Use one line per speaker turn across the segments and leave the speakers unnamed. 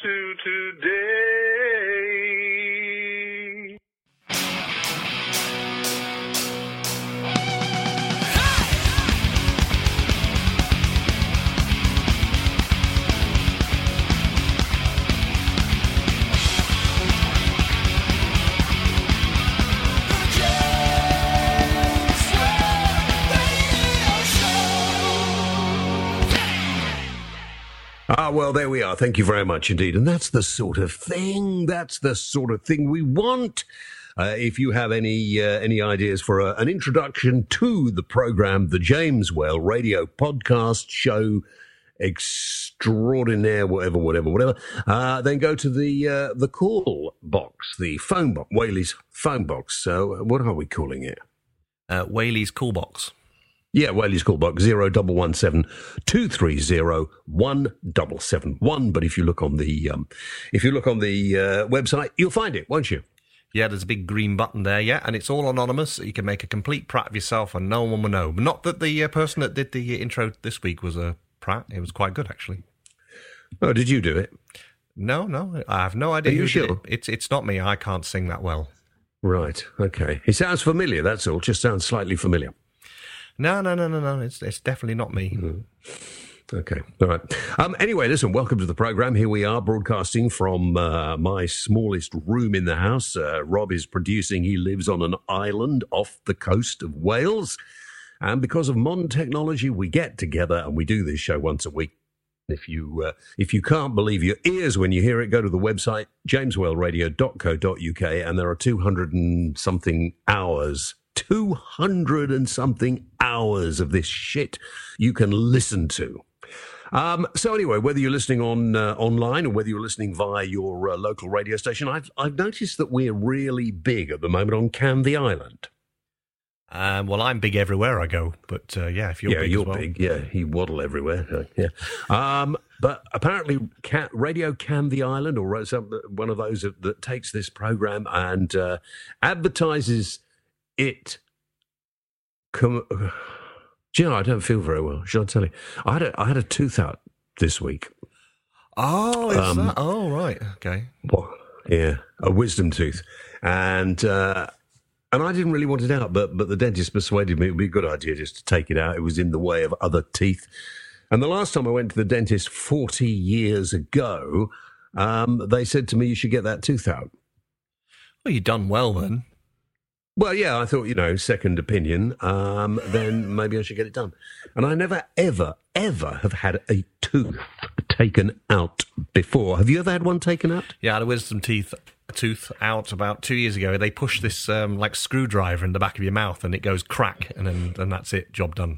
to today.
Well, there we are. Thank you very much indeed. And that's the sort of thing we want. If you have any ideas for an introduction to the program, the James Well Radio Podcast Show Extraordinaire, whatever, then go to the call box, the phone box, Whaley's phone box. So what are we calling it?
Whaley's call box.
Yeah, Whaley's call box 0117 230 1771. But if you look on the website, you'll find it, won't you?
Yeah, there's a big green button there, yeah, and it's all anonymous. You can make a complete prat of yourself and no one will know. Not that the person that did the intro this week was a prat. It was quite good, actually.
Oh, did you do it?
No, I have no idea.
Are you
who
sure?
did it. It's not me. I can't sing that well.
Right, okay. It sounds familiar, that's all. Just sounds slightly familiar.
No. It's definitely not me.
Mm. Okay, all right. Anyway, listen, welcome to the programme. Here we are broadcasting from my smallest room in the house. Rob is producing. He lives on an island off the coast of Wales. And because of modern technology, we get together and we do this show once a week. If you can't believe your ears when you hear it, go to the website, jameswellradio.co.uk, and there are 200 and something hours of this shit you can listen to. So anyway, whether you're listening on online or whether you're listening via your local radio station, I've noticed that we're really big at the moment on Canvey Island.
Well, I'm big everywhere I go, but if you're big
you're
as well.
big. Yeah, you waddle everywhere. Yeah. But apparently, Radio Canvey Island, or one of those that takes this program and advertises it. Do you know, I don't feel very well. Shall I tell you? I had a tooth out this week.
Oh, is that? Oh, right. Okay.
Well, yeah, a wisdom tooth, and I didn't really want it out, but the dentist persuaded me it would be a good idea just to take it out. It was in the way of other teeth. And the last time I went to the dentist 40 years ago, they said to me, you should get that tooth out.
Well, you've done well then.
Well, yeah, I thought, second opinion, then maybe I should get it done. And I never, ever, ever have had a tooth taken out before. Have you ever had one taken out?
Yeah, I had a wisdom tooth out about 2 years ago. They push this like screwdriver in the back of your mouth and it goes crack and that's it, job done.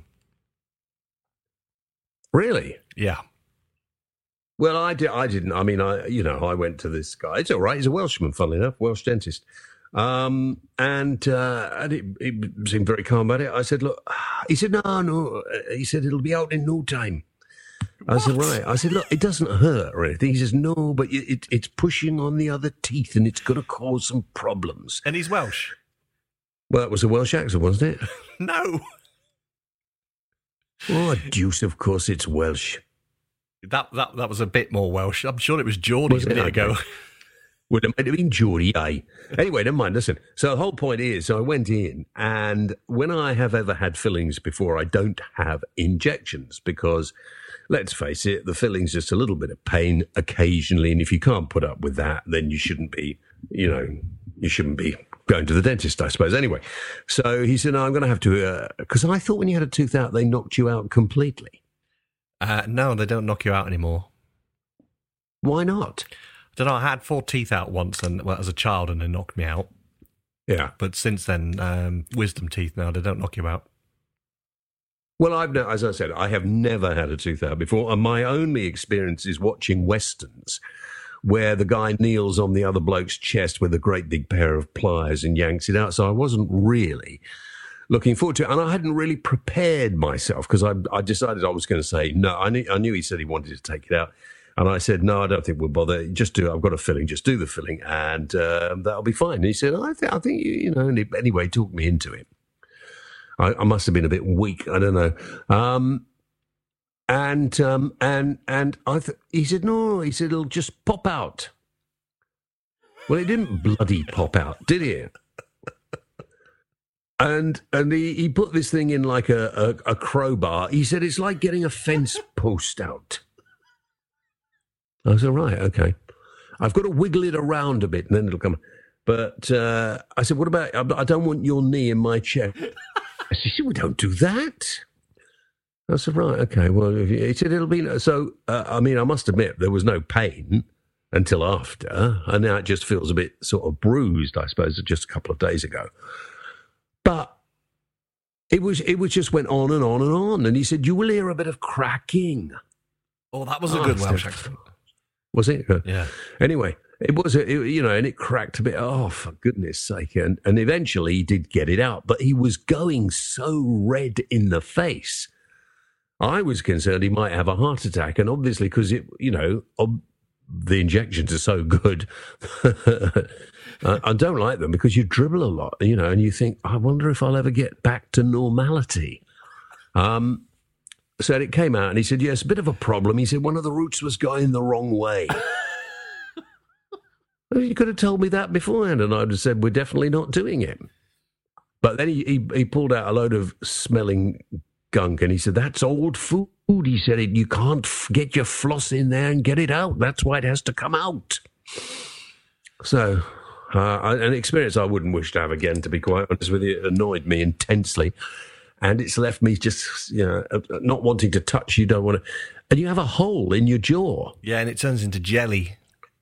Really?
Yeah.
Well, I didn't. I mean, I went to this guy. It's all right. He's a Welshman, funnily enough, Welsh dentist. And it seemed very calm about it. I said, look, he said, no. He said, it'll be out in no time. I said, right. I said, look, it doesn't hurt or anything. He says, no, but it's pushing on the other teeth and it's going to cause some problems.
And he's Welsh?
Well, that was a Welsh accent, wasn't it?
No.
Oh, deuce, of course it's Welsh.
That was a bit more Welsh. I'm sure it was Geordie a minute ago.
Well, it might have been Geordie, eh? Anyway, never mind, listen. So the whole point is, I went in, and when I have ever had fillings before, I don't have injections because, let's face it, the filling's just a little bit of pain occasionally, and if you can't put up with that, then you shouldn't be, you shouldn't be going to the dentist, I suppose. Anyway, so he said, no, I'm going to have to, because I thought when you had a tooth out, they knocked you out completely.
No, they don't knock you out anymore.
Why not?
I don't know, I had 4 teeth out once as a child and they knocked me out.
Yeah.
But since then, wisdom teeth now, they don't knock you out.
Well, as I said, I have never had a tooth out before, and my only experience is watching Westerns, where the guy kneels on the other bloke's chest with a great big pair of pliers and yanks it out. So I wasn't really looking forward to it, and I hadn't really prepared myself because I decided I was going to say no. I knew he said he wanted to take it out. And I said, no, I don't think we'll bother. Just do it. I've got a filling. Just do the filling, and that'll be fine. And he said, I think anyway, he talked me into it. I must have been a bit weak. I don't know. and he said, no, he said, it'll just pop out. Well, it didn't bloody pop out, did it? And he put this thing in like a crowbar. He said, it's like getting a fence post out. I said, right, okay. I've got to wiggle it around a bit and then it'll come. But I said, what about, I don't want your knee in my chair. I said, well, don't do that. I said, right, okay. Well, he said, it'll be, so, I mean, I must admit, there was no pain until after. And now it just feels a bit sort of bruised, I suppose, just a couple of days ago. But it was just went on and on and on. And he said, you will hear a bit of cracking.
Oh, that was a good Welsh accent.
Was it?
Yeah.
Anyway, it was, and it cracked a bit. Oh, for goodness sake. And eventually he did get it out. But he was going so red in the face. I was concerned he might have a heart attack. And obviously, because the injections are so good, I don't like them because you dribble a lot, and you think, I wonder if I'll ever get back to normality. So it came out and he said, yes, a bit of a problem. He said, one of the roots was going the wrong way. Well, you could have told me that beforehand and I'd have said, we're definitely not doing it. But then he pulled out a load of smelling gunk and he said, that's old food. He said, you can't get your floss in there and get it out. That's why it has to come out. So an experience I wouldn't wish to have again, to be quite honest with you. It annoyed me intensely. And it's left me just, not wanting to touch. You don't want to. And you have a hole in your jaw.
Yeah, and it turns into jelly.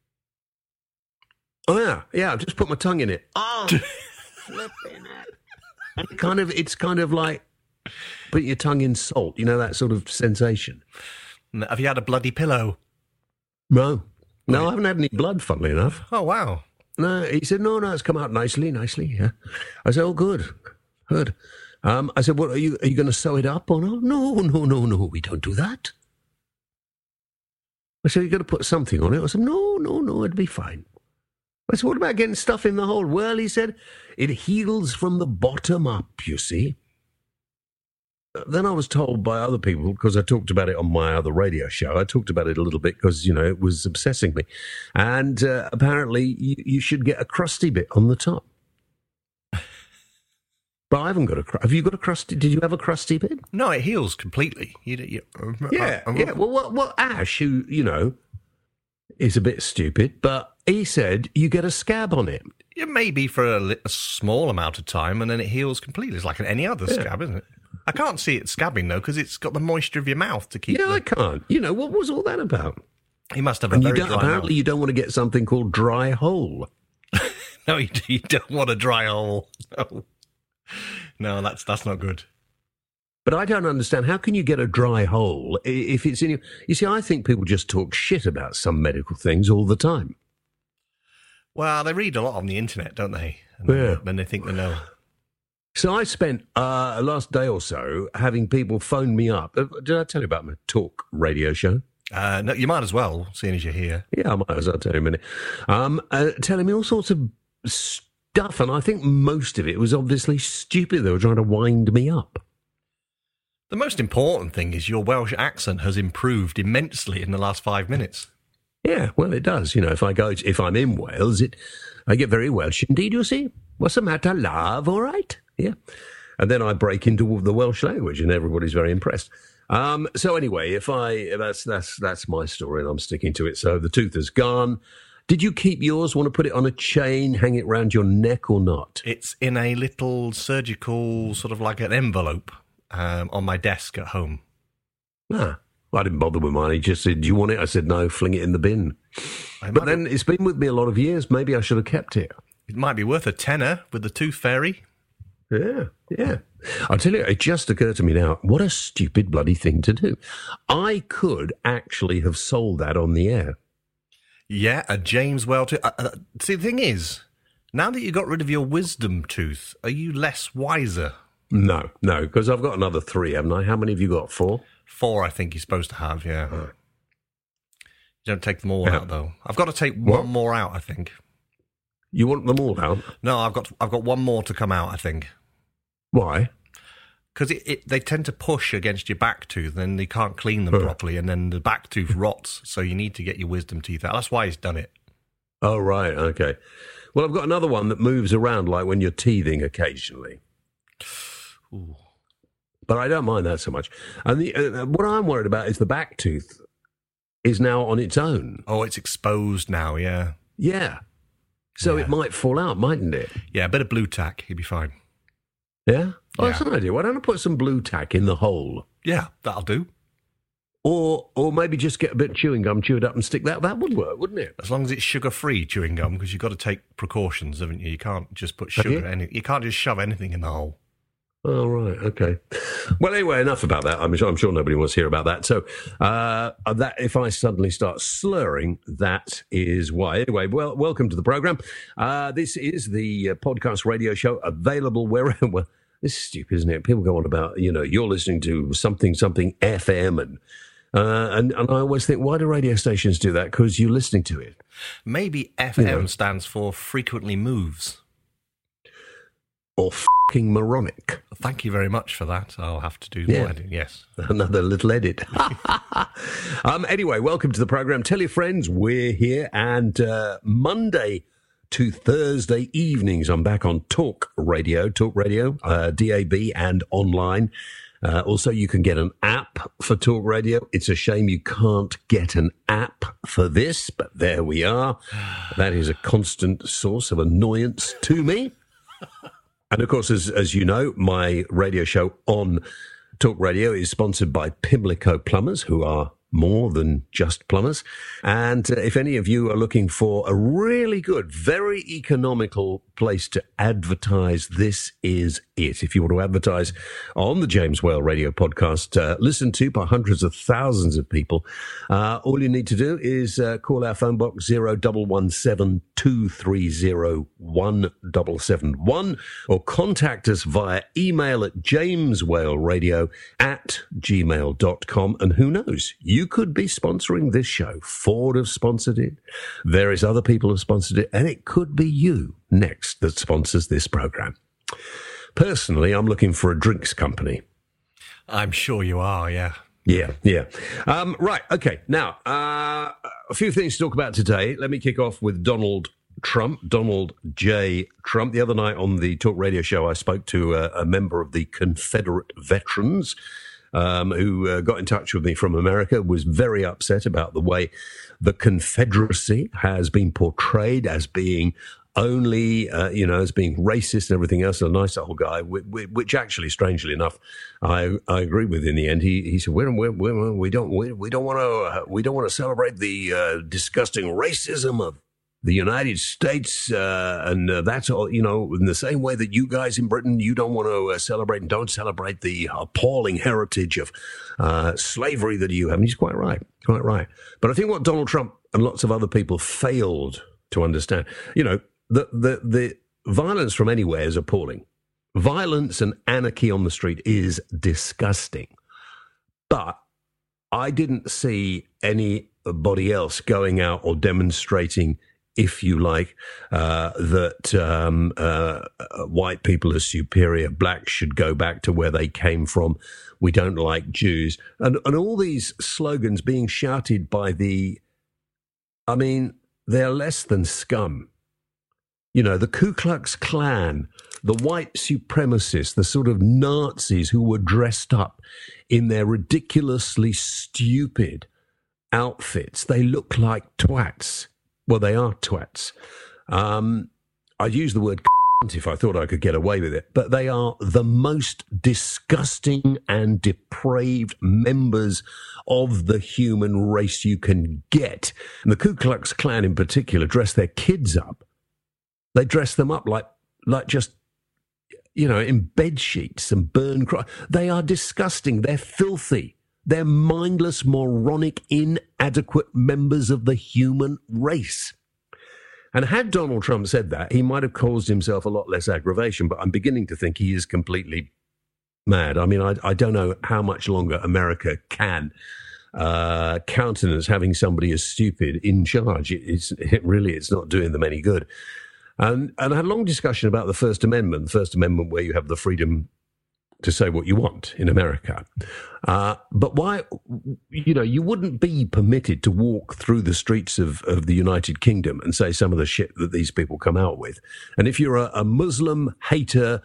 Oh, yeah. Yeah, I've just put my tongue in it. Oh, flipping it. It's kind of like put your tongue in salt. That sort of sensation.
Have you had a bloody pillow?
No. No, I haven't had any blood, funnily enough.
Oh, wow.
No, he said, no, it's come out nicely, yeah. I said, oh, good. I said, what, are you going to sew it up or not? No, we don't do that. I said, you're going to put something on it? I said, no, it'd be fine. I said, what about getting stuff in the hole? Well, he said, it heals from the bottom up, you see. Then I was told by other people, because I talked about it on my other radio show, I talked about it a little bit because, it was obsessing me. And apparently you should get a crusty bit on the top. But I haven't got have you got a crusty, did you have a crusty bit?
No, it heals completely.
Yeah. Well, what Ash, who, is a bit stupid, but he said you get a scab on it.
Yeah, maybe for a small amount of time, and then it heals completely. It's like any other scab, isn't it? I can't see it scabbing, though, because it's got the moisture of your mouth to keep
I can't. What was all that about?
You must have a very dry
apparently
mouth.
You don't want to get something called dry hole.
No, you don't want a dry hole. No, that's not good.
But I don't understand. How can you get a dry hole if it's in you? You see, I think people just talk shit about some medical things all the time.
Well, they read a lot on the internet, don't they? And they think they know.
So I spent last day or so having people phone me up. Did I tell you about my talk radio show?
No, you might as well, seeing as you're here.
Yeah, I might as well tell you in a minute. Telling me all sorts of stuff, and I think most of it was obviously stupid. They were trying to wind me up.
The most important thing is your Welsh accent has improved immensely in the last 5 minutes.
Yeah, well, it does. If I'm in Wales, I get very Welsh indeed, you see. What's the matter, love? All right? Yeah. And then I break into the Welsh language and everybody's very impressed. So anyway, that's my story and I'm sticking to it. So the tooth is gone. Did you keep yours? Want to put it on a chain, hang it round your neck or not?
It's in a little surgical, sort of like an envelope on my desk at home.
Well, I didn't bother with mine. He just said, do you want it? I said, no, fling it in the bin. But then it's been with me a lot of years. Maybe I should have kept it.
It might be worth a tenner with the tooth fairy.
Yeah. I'll tell you, it just occurred to me now, what a stupid bloody thing to do. I could actually have sold that on the air.
Yeah, a James Well tooth. See, the thing is, now that you got rid of your wisdom tooth, are you less wiser?
No, because I've got another 3, haven't I? How many have you got? 4?
4, I think you're supposed to have, yeah. You don't take them all out, though. I've got to take one more out, I think.
You want them all out?
No, I've got one more to come out, I think.
Why?
Because they tend to push against your back tooth, and then you can't clean them properly, and then the back tooth rots, so you need to get your wisdom teeth out. That's why he's done it.
Oh, right, okay. Well, I've got another one that moves around like when you're teething occasionally.
Ooh.
But I don't mind that so much. And what I'm worried about is the back tooth is now on its own.
Oh, it's exposed now, yeah.
Yeah. So it might fall out, mightn't it?
Yeah, a bit of blue tack, you'd be fine.
Yeah? Oh,
Yeah.
that's an idea. Why don't I put some blue tack in the hole?
Yeah, that'll do.
Or maybe just get a bit of chewing gum, chew it up and stick that. That would work, wouldn't it?
As long as it's sugar-free chewing gum, because you've got to take precautions, haven't you? You can't just put sugar you can't just shove anything in the hole.
Oh, right, okay. Well, anyway, enough about that. I'm sure nobody wants to hear about that. So that if I suddenly start slurring, that is why. Anyway, well, welcome to the programme. This is the podcast radio show available wherever... Well, this is stupid, isn't it? People go on about, you're listening to something FM and I always think, why do radio stations do that? Because you're listening to it.
Maybe FM stands for frequently moves.
Or fucking moronic.
Thank you very much for that. I'll have to do more editing, yes.
Another little edit. Anyway, welcome to the programme. Tell your friends we're here. And Monday to Thursday evenings, I'm back on Talk Radio, DAB and online. Also, you can get an app for Talk Radio. It's a shame you can't get an app for this, but there we are. That is a constant source of annoyance to me. And, of course, as you know, my radio show on Talk Radio is sponsored by Pimlico Plumbers, who are more than just plumbers. And if any of you are looking for a really good, very economical place to advertise, this is it. If you want to advertise on the James Whale Radio podcast, listened to by hundreds of thousands of people, all you need to do is call our phone box 0117 230 1771 or contact us via email at jameswhaleradio@gmail.com. And who knows, you could be sponsoring this show. Ford have sponsored it. Various other people have sponsored it. And it could be you next that sponsors this program. Personally, I'm looking for a drinks company.
I'm sure you are, yeah.
Yeah. Right, okay. Now, a few things to talk about today. Let me kick off with Donald J. Trump. The other night on the Talk Radio show, I spoke to a member of the Confederate Veterans who got in touch with me from America, was very upset about the way the Confederacy has been portrayed as being only, as being racist and everything else. A nice old guy, which actually, strangely enough, I agree with in the end. He said, we don't want to celebrate the disgusting racism of the United States, and that's all, in the same way that you guys in Britain, you don't want to celebrate and don't celebrate the appalling heritage of slavery that you have. And he's quite right. But I think what Donald Trump and lots of other people failed to understand, the violence from anywhere is appalling. Violence and anarchy on the street is disgusting. But I didn't see anybody else going out or demonstrating, if you like, that white people are superior, blacks should go back to where they came from, we don't like Jews, and all these slogans being shouted by they're less than scum. The Ku Klux Klan, the white supremacists, the sort of Nazis who were dressed up in their ridiculously stupid outfits. They look like twats. Well, they are twats. I'd use the word if I thought I could get away with it, but they are the most disgusting and depraved members of the human race you can get. And the Ku Klux Klan in particular dress their kids up. They dress them up like just, in bed sheets and burn. They are disgusting. They're filthy. They're mindless, moronic, inadequate members of the human race. And had Donald Trump said that, he might have caused himself a lot less aggravation, but I'm beginning to think he is completely mad. I mean, I don't know how much longer America can countenance having somebody as stupid in charge. It's not doing them any good. And I had a long discussion about the First Amendment where you have the freedom to say what you want in America. But why, you wouldn't be permitted to walk through the streets of the United Kingdom and say some of the shit that these people come out with. And if you're a Muslim hater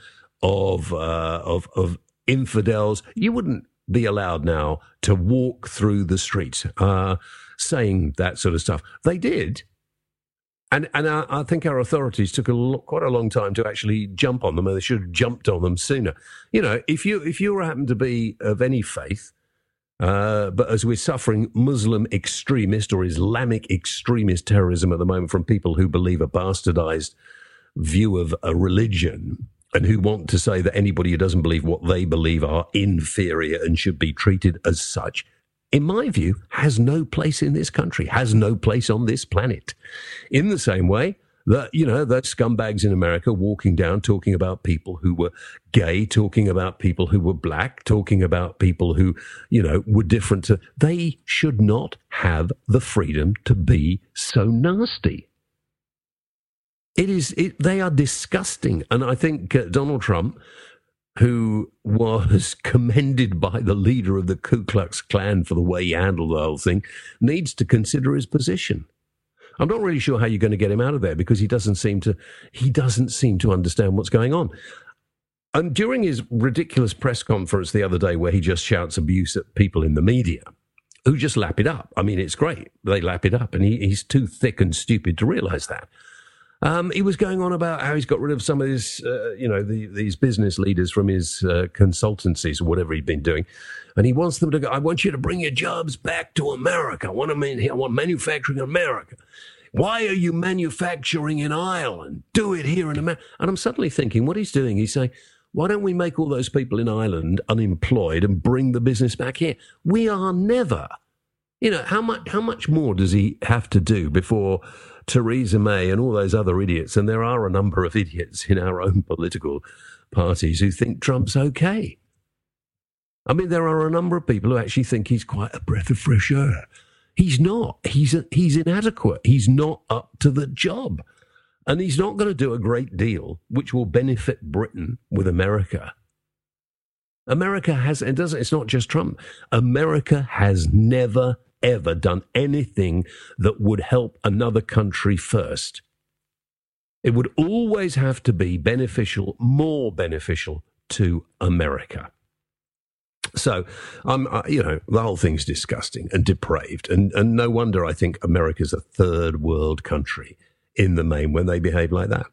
of infidels, you wouldn't be allowed now to walk through the streets saying that sort of stuff. They did. And I think our authorities took quite a long time to actually jump on them, and they should have jumped on them sooner. If you happen to be of any faith, but as we're suffering Muslim extremist or Islamic extremist terrorism at the moment from people who believe a bastardized view of a religion and who want to say that anybody who doesn't believe what they believe are inferior and should be treated as such, in my view, has no place in this country, has no place on this planet. In the same way that, those scumbags in America walking down, talking about people who were gay, talking about people who were black, talking about people who, were different they should not have the freedom to be so nasty. They are disgusting. And I think Donald Trump, who was commended by the leader of the Ku Klux Klan for the way he handled the whole thing, needs to consider his position. I'm not really sure how you're going to get him out of there because he doesn't seem to understand what's going on. And during his ridiculous press conference the other day where he just shouts abuse at people in the media who just lap it up. I mean, it's great. They lap it up and he's too thick and stupid to realize that. He was going on about how he's got rid of some of his, these business leaders from his consultancies or whatever he'd been doing. And he wants them to go, I want you to bring your jobs back to America. I want manufacturing in America. Why are you manufacturing in Ireland? Do it here in America. And I'm suddenly thinking what he's doing, he's saying, why don't we make all those people in Ireland unemployed and bring the business back here? We are never. How much more does he have to do before Theresa May and all those other idiots, and there are a number of idiots in our own political parties who think Trump's okay. I mean, there are a number of people who actually think he's quite a breath of fresh air. He's not. He's inadequate. He's not up to the job. And he's not going to do a great deal which will benefit Britain with America. America has, and it's not just Trump, America has never ever done anything that would help another country first. It would always have to be more beneficial to America. So, the whole thing's disgusting and depraved. And no wonder I think America's a third world country in the main when they behave like that.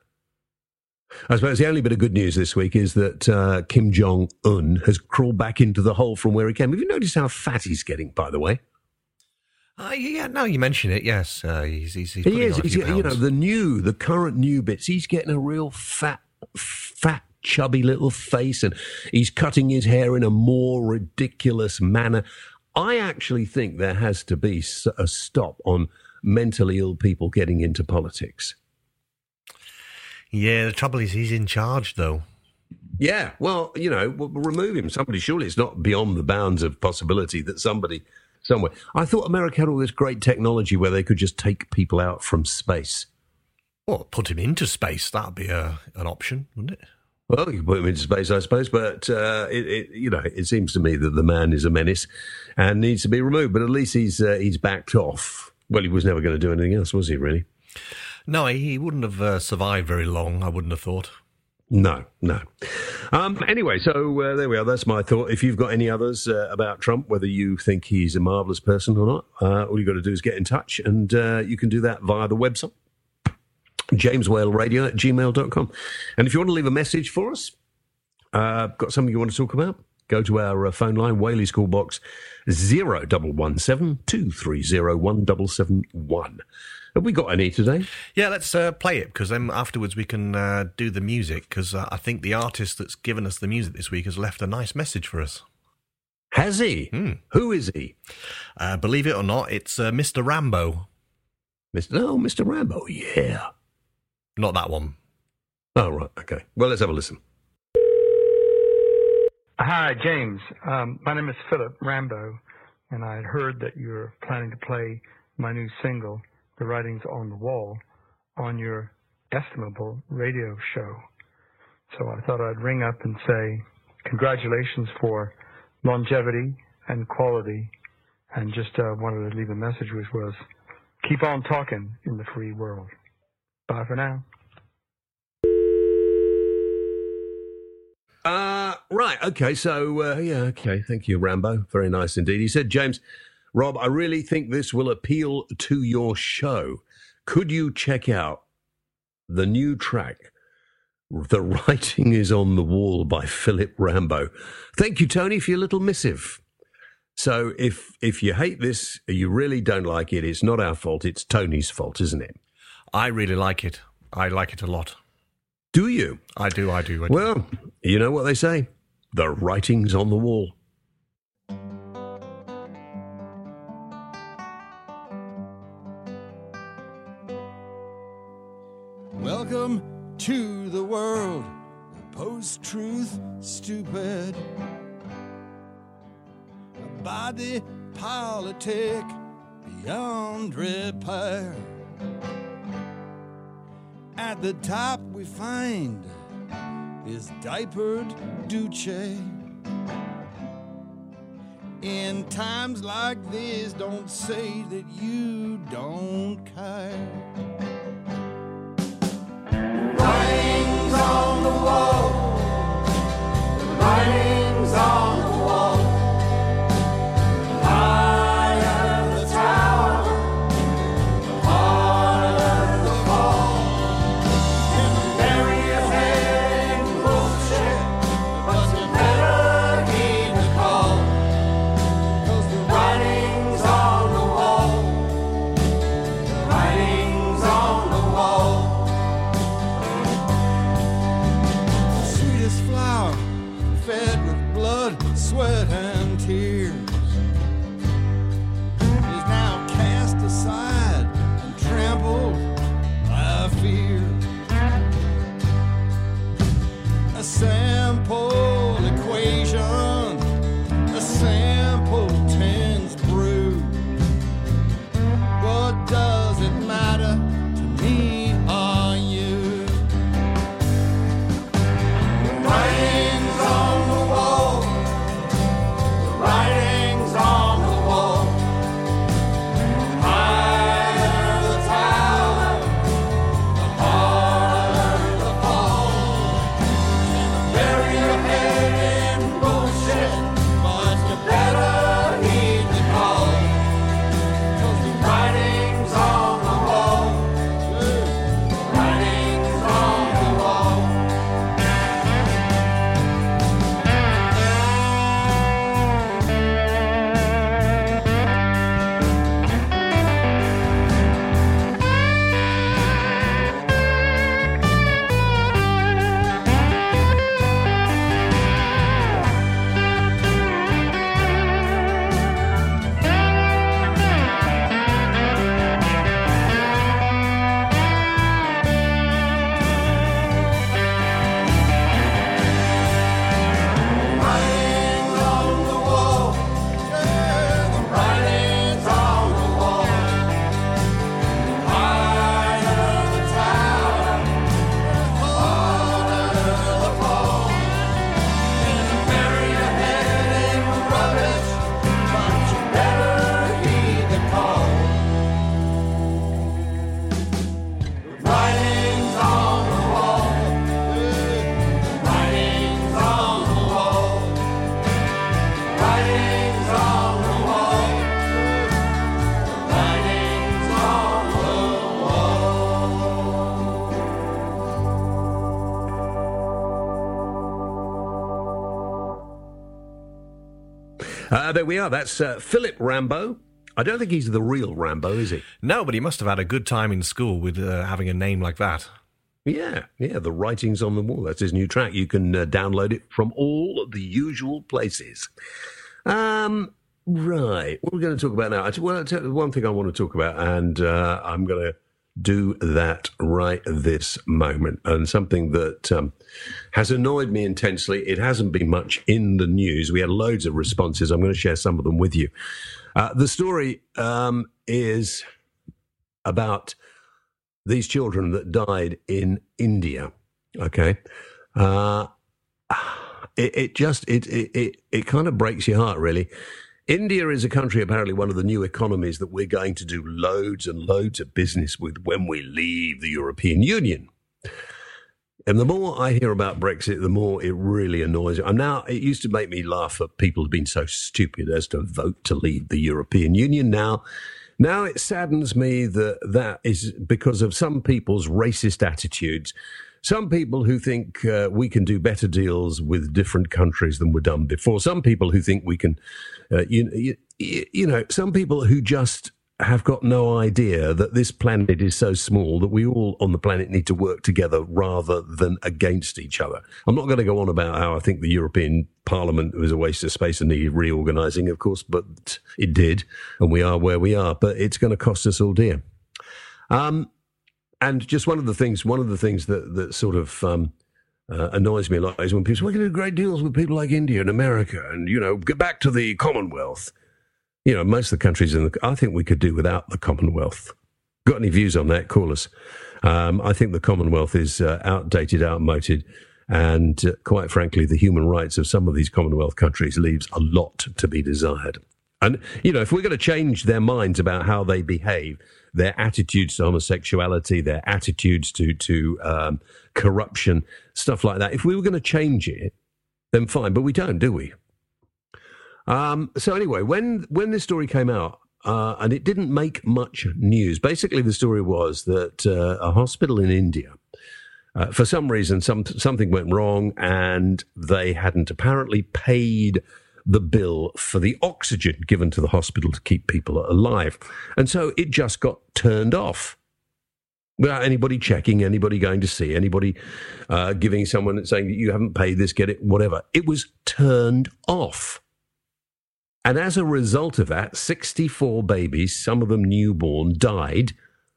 I suppose the only bit of good news this week is that Kim Jong-un has crawled back into the hole from where he came. Have you noticed how fat he's getting, by the way?
Yeah, now you mention it, yes. He's
he is. The current new bits. He's getting a real fat, chubby little face, and he's cutting his hair in a more ridiculous manner. I actually think there has to be a stop on mentally ill people getting into politics.
Yeah, the trouble is he's in charge, though.
Yeah, well, remove him. Surely it's not beyond the bounds of possibility that somebody somewhere. I thought America had all this great technology where they could just take people out from space.
Well, put him into space. That'd be an option, wouldn't it?
Well, you can put him into space, I suppose, but it seems to me that the man is a menace and needs to be removed. But at least he's backed off. Well, he was never going to do anything else, was he, really?
No, he wouldn't have survived very long, I wouldn't have thought.
No. Anyway, so there we are. That's my thought. If you've got any others about Trump, whether you think he's a marvellous person or not, all you've got to do is get in touch, and you can do that via the website, jameswhaleradio@gmail.com. And if you want to leave a message for us, got something you want to talk about, go to our phone line, Whaley School Box 0117 230 1771. Have we got any today?
Yeah, let's play it, because then afterwards we can do the music, because I think the artist that's given us the music this week has left a nice message for us.
Has he? Who is he?
Believe it or not, it's Mr. Rambo.
Mr. Rambo, yeah.
Not that one.
Oh, right, okay. Well, let's have a listen.
Hi, James. My name is Philip Rambo, and I had heard that you're planning to play my new single, The Writings on the Wall, on your estimable radio show. So I thought I'd ring up and say congratulations for longevity and quality. And just wanted to leave a message which was, keep on talking in the free world. Bye for now.
Right, okay, so, okay, thank you, Rambo. Very nice indeed. He said, James, Rob, I really think this will appeal to your show. Could you check out the new track, The Writing is on the Wall by Philip Rambo? Thank you, Tony, for your little missive. So if you hate this, you really don't like it, it's not our fault, it's Tony's fault, isn't it?
I really like it. I like it a lot.
Do you?
I do.
Well, you know what they say. The writing's on the wall.
Welcome to the world of post-truth stupid. A body politic beyond repair. At the top we find this diapered Duce. In times like this, don't say that you don't care. Writings on the wall, the writings on the wall. Higher the tower, the harder the fall. And bury your head in bullshit, but you better heed the call. 'Cause the writings on the wall, the writings on the wall. Sweetest flower, fed with blood, sweat, and tears, is now cast aside and trampled by fear. A sample equation, a sample tends brew. What does it matter to me or you? The writings on the wall, the writings on the wall. Higher the tower, the harder the fall. Bury your head in bullshit, but you better heed the call. 'Cause the writings on the wall, the writings on the wall. Writings on the wall, yeah, the writings on the wall. Higher the tower, the harder the fall. And bury your head in rubbish, but you better heed the call. The writings on the wall, yeah, the writings on the wall. Writings on the wall, writings on the
There we are. That's Philip Rambo. I don't think he's the real Rambo, is he?
No, but he must have had a good time in school with having a name like that.
Yeah, The Writings on the Wall. That's his new track. You can download it from all the usual places. Right. What are we going to talk about now? Well, I'll tell you one thing I want to talk about, and I'm going to do that right this moment. And something that has annoyed me intensely. It hasn't been much in the news. We had loads of responses. I'm going to share some of them with you. The story is about these children that died in India, okay? it kind of breaks your heart, really. India is a country, apparently one of the new economies that we're going to do loads and loads of business with when we leave the European Union. And the more I hear about Brexit, the more it really annoys me. It used to make me laugh that people have been so stupid as to vote to leave the European Union. Now it saddens me that is because of some people's racist attitudes. Some people who think we can do better deals with different countries than were done before. Some people who think we can, some people who just have got no idea that this planet is so small that we all on the planet need to work together rather than against each other. I'm not going to go on about how I think the European Parliament was a waste of space and needed reorganising, of course, but it did, and we are where we are. But it's going to cost us all dear. And just one of the things that sort of annoys me a lot is when people say, we're going to do great deals with people like India and America and, get back to the Commonwealth. Most of the countries I think we could do without the Commonwealth. Got any views on that? Call us. I think the Commonwealth is outdated, outmoded, and quite frankly, the human rights of some of these Commonwealth countries leaves a lot to be desired. And, if we're going to change their minds about how they behave, their attitudes to homosexuality, their attitudes to corruption, stuff like that, if we were going to change it, then fine. But we don't, do we? So anyway, when this story came out, and it didn't make much news, basically the story was that a hospital in India, for some reason, something went wrong, and they hadn't apparently paid the bill for the oxygen given to the hospital to keep people alive. And so it just got turned off without anybody checking, anybody going to see, anybody giving someone saying that you haven't paid this, get it, whatever. It was turned off. And as a result of that, 64 babies, some of them newborn, died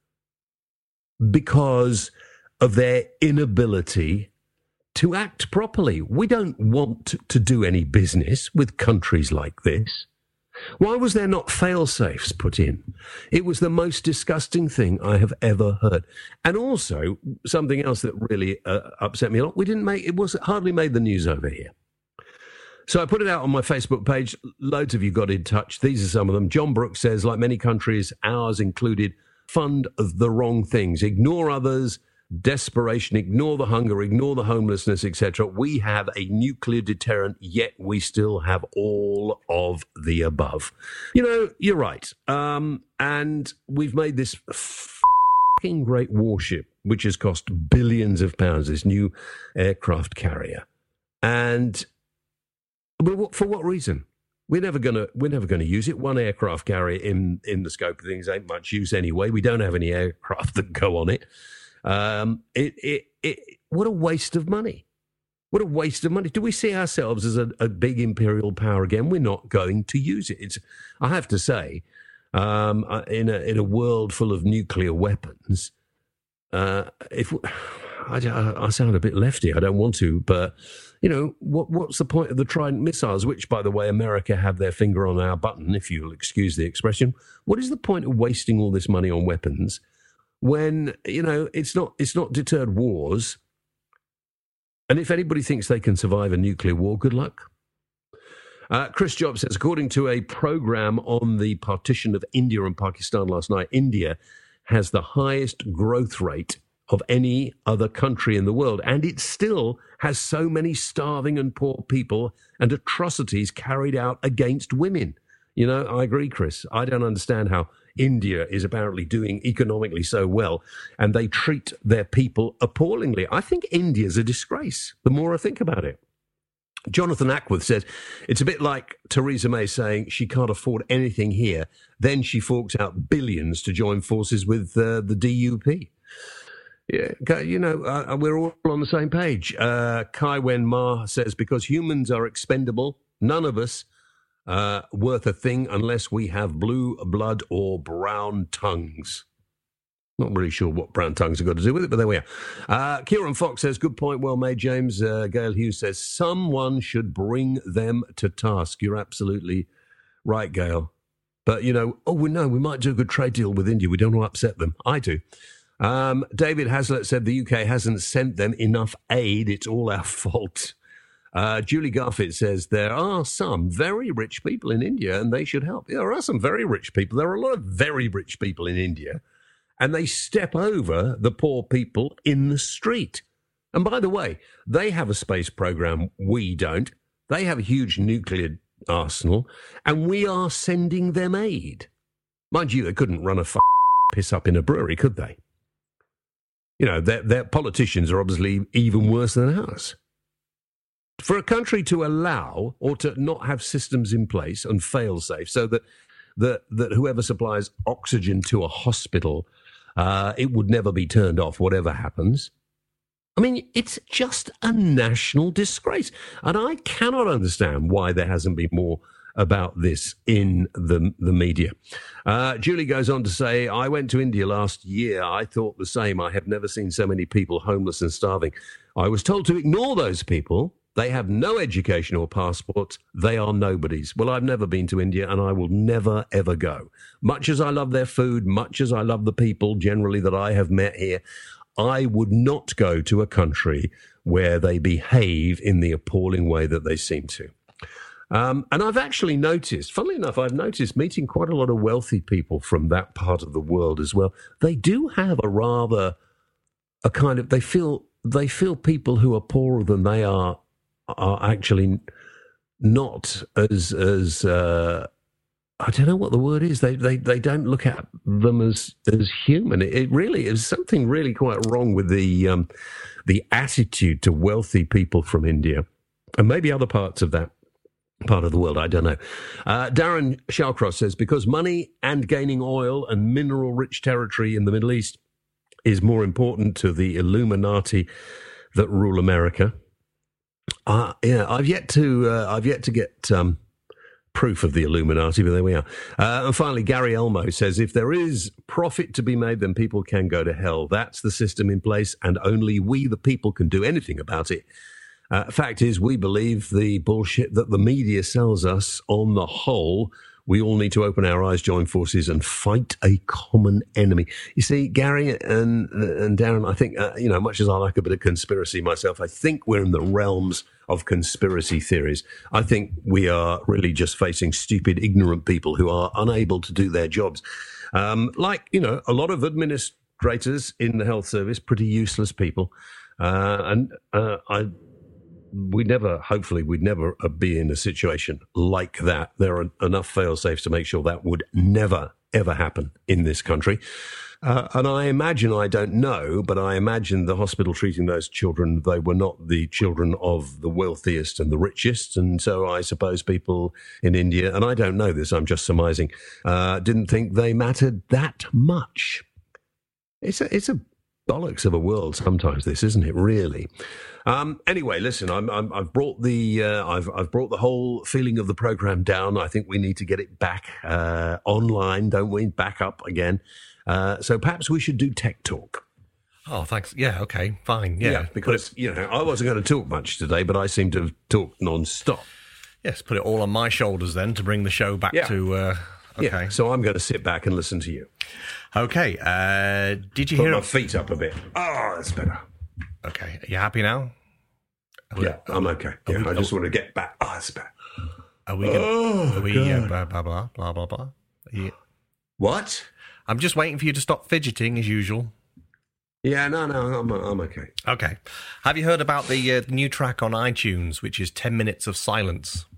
because of their inability to act properly. We don't want to do any business with countries like this. Why was there not fail-safes put in? It was the most disgusting thing I have ever heard. And also, something else that really upset me a lot, hardly made the news over here. So I put it out on my Facebook page. Loads of you got in touch. These are some of them. John Brooks says, like many countries, ours included, fund the wrong things, ignore others, desperation, ignore the hunger, ignore the homelessness, etc. We have a nuclear deterrent, yet we still have all of the above. You're right. And we've made this fucking great warship, which has cost billions of pounds, this new aircraft carrier. And for what reason? We're never gonna use it. One aircraft carrier in the scope of things ain't much use anyway. We don't have any aircraft that go on it. What a waste of money. What a waste of money. Do we see ourselves as a big imperial power again? We're not going to use it. I have to say, in a world full of nuclear weapons, I sound a bit lefty. I don't want to, but what's the point of the Trident missiles, which, by the way, America have their finger on our button, if you'll excuse the expression? What is the point of wasting all this money on weapons when, it's not deterred wars? And if anybody thinks they can survive a nuclear war, good luck. Chris Jobs says, according to a program on the partition of India and Pakistan last night, India has the highest growth rate of any other country in the world, and it still has so many starving and poor people and atrocities carried out against women. I agree, Chris. I don't understand how India is apparently doing economically so well, and they treat their people appallingly. I think India's a disgrace, the more I think about it. Jonathan Ackworth says, it's a bit like Theresa May saying she can't afford anything here, then she forks out billions to join forces with the DUP. Yeah, we're all on the same page. Kai Wen Ma says, because humans are expendable, none of us worth a thing unless we have blue blood or brown tongues. Not really sure what brown tongues have got to do with it, but there we are. Kieran Fox says, good point, well made, James. Gail Hughes says, someone should bring them to task. You're absolutely right, Gail. But, we might do a good trade deal with India. We don't want to upset them. I do. David Hazlitt said the UK hasn't sent them enough aid. It's all our fault. Julie Garfitt says, there are some very rich people in India and they should help. There are some very rich people. There are a lot of very rich people in India and they step over the poor people in the street. And by the way, they have a space program. We don't. They have a huge nuclear arsenal and we are sending them aid. Mind you, they couldn't run a piss up in a brewery, could they? You know, their politicians are obviously even worse than ours. For a country to allow or to not have systems in place and fail-safe so that whoever supplies oxygen to a hospital, it would never be turned off, whatever happens. I mean, it's just a national disgrace. And I cannot understand why there hasn't been more about this in the media. Julie goes on to say, I went to India last year. I thought the same. I have never seen so many people homeless and starving. I was told to ignore those people. They have no education or passports. They are nobodies. Well, I've never been to India and I will never, ever go. Much as I love their food, much as I love the people generally that I have met here, I would not go to a country where they behave in the appalling way that they seem to. And I've actually noticed, funnily enough, I've noticed meeting quite a lot of wealthy people from that part of the world as well. They do have a kind of, they feel people who are poorer than they are actually not as I don't know what the word is. They don't look at them as human. It really is something really quite wrong with the attitude to wealthy people from India and maybe other parts of that part of the world. I don't know. Darren Shallcross says, because money and gaining oil and mineral-rich territory in the Middle East is more important to the Illuminati that rule America. Yeah, I've yet to get proof of the Illuminati, but there we are. And finally, Gary Elmo says, if there is profit to be made, then people can go to hell. That's the system in place, and only we, the people, can do anything about it. Fact is, we believe the bullshit that the media sells us. On the whole, we all need to open our eyes, join forces, and fight a common enemy. You see, Gary and Darren, I think, much as I like a bit of conspiracy myself, I think we're in the realms of conspiracy theories. I think we are really just facing stupid, ignorant people who are unable to do their jobs. A lot of administrators in the health service, pretty useless people. We'd never be in a situation like that. There are enough fail-safes to make sure that would never, ever happen in this country. And I imagine, I don't know, but I imagine the hospital treating those children, they were not the children of the wealthiest and the richest. And so I suppose people in India, and I don't know this, I'm just surmising, didn't think they mattered that much. It's a bollocks of a world sometimes, this, isn't it, really? Anyway, listen, I've brought the whole feeling of the program down. I think we need to get it back online, don't we? Back up again. So perhaps we should do Tech Talk.
Oh, thanks. Yeah, okay, fine. Yeah,
because I wasn't going to talk much today, but I seem to have talked non-stop.
Yes, put it all on my shoulders then to bring the show back to. Okay,
yeah, so I'm going to sit back and listen to you.
Okay. Did you
Put
hear
my feet up a bit? Oh, that's better.
Okay, are you happy now?
I'm okay. Yeah, I just want to get back. Oh, that's better.
Are we going? Blah blah blah blah blah blah.
What?
I'm just waiting for you to stop fidgeting as usual.
Yeah, no, I'm okay.
Okay. Have you heard about the new track on iTunes, which is 10 Minutes of Silence?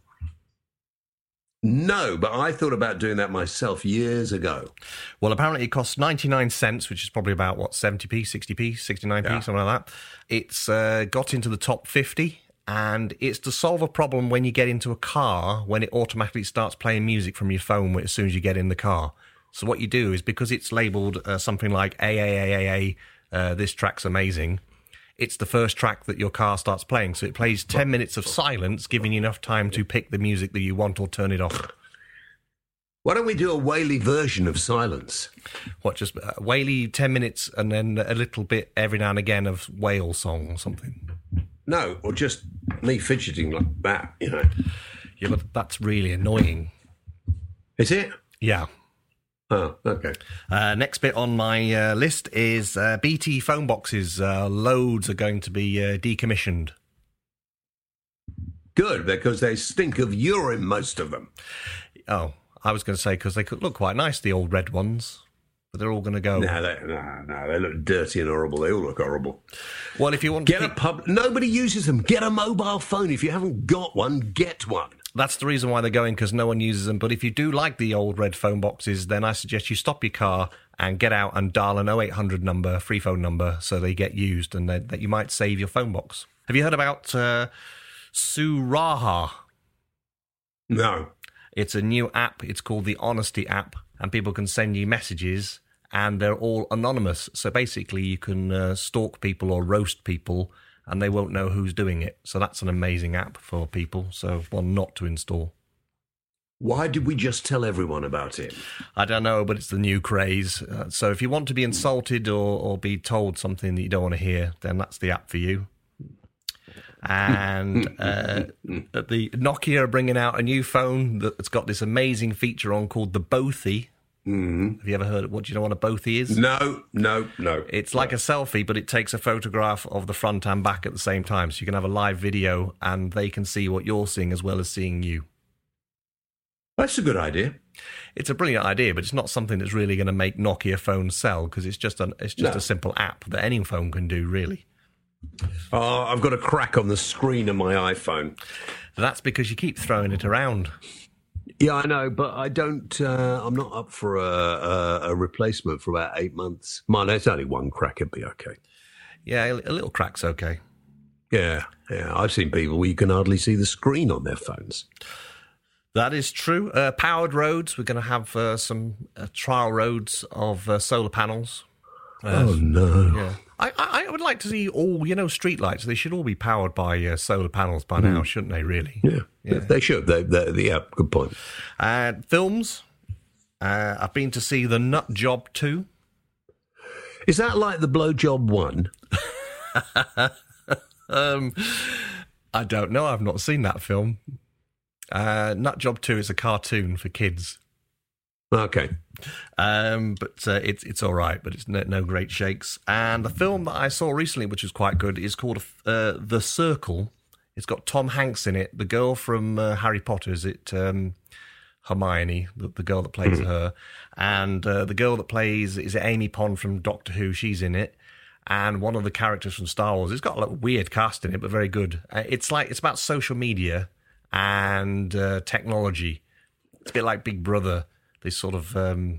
No, but I thought about doing that myself years ago.
Well, apparently it costs 99 cents, which is probably about, 70p, 60p, 69p, something like that. It's got into the top 50, and it's to solve a problem when you get into a car, when it automatically starts playing music from your phone as soon as you get in the car. So what you do is, because it's labelled something like AAAAA, this track's amazing, it's the first track that your car starts playing. So it plays 10 minutes of silence, giving you enough time to pick the music that you want or turn it off.
Why don't we do a Whaley version of silence?
What, just Whaley 10 minutes and then a little bit every now and again of whale song or something?
No, or just me fidgeting like that, Yeah,
but that's really annoying.
Is it?
Yeah.
Oh, okay.
Next bit on my list is BT phone boxes. Loads are going to be decommissioned.
Good, because they stink of urine, most of them.
Oh, I was going to say because they could look quite nice, the old red ones, but they're all going to go.
No, they look dirty and horrible. They all look horrible.
Well, if you want
to nobody uses them. Get a mobile phone. If you haven't got one, get one.
That's the reason why they're going, because no one uses them. But if you do like the old red phone boxes, then I suggest you stop your car and get out and dial an 0800 number, free phone number, so they get used and that you might save your phone box. Have you heard about Suraha?
No.
It's a new app. It's called the Honesty app, and people can send you messages, and they're all anonymous. So basically, you can stalk people or roast people, and they won't know who's doing it. So that's an amazing app for people. So one not to install.
Why did we just tell everyone about it?
I don't know, but it's the new craze. So if you want to be insulted or be told something that you don't want to hear, then that's the app for you. And the Nokia are bringing out a new phone that's got this amazing feature on called the Bothy.
Mm-hmm.
Have you ever heard of what? Do you know what a Bothy is?
No.
It's like a selfie, but it takes a photograph of the front and back at the same time. So you can have a live video and they can see what you're seeing as well as seeing you.
That's a good idea.
It's a brilliant idea, but it's not something that's really going to make Nokia phones sell, because it's just a simple app that any phone can do, really.
Oh, I've got a crack on the screen of my iPhone.
That's because you keep throwing it around.
Yeah, I know, but I don't. I'm not up for a replacement for about 8 months. Mine, it's only one crack. It'd be okay.
Yeah, a little crack's okay.
Yeah. I've seen people where you can hardly see the screen on their phones.
That is true. Powered roads. We're going to have some trial roads of solar panels.
Oh, no.
Yeah. I would like to see all, streetlights. They should all be powered by solar panels by now, shouldn't they, really?
Yeah. They should. Yeah, good point.
Films. I've been to see The Nut Job 2.
Is that like The Blowjob 1?
I don't know. I've not seen that film. Nut Job 2 is a cartoon for kids.
Okay.
But it's all right, but it's no great shakes. And the film that I saw recently, which was quite good, is called The Circle. It's got Tom Hanks in it. The girl from Harry Potter, is it Hermione, the girl that plays her? And the girl that plays, is it Amy Pond from Doctor Who? She's in it. And one of the characters from Star Wars. It's got a weird cast in it, but very good. It's about social media and technology. It's a bit like Big Brother. This sort of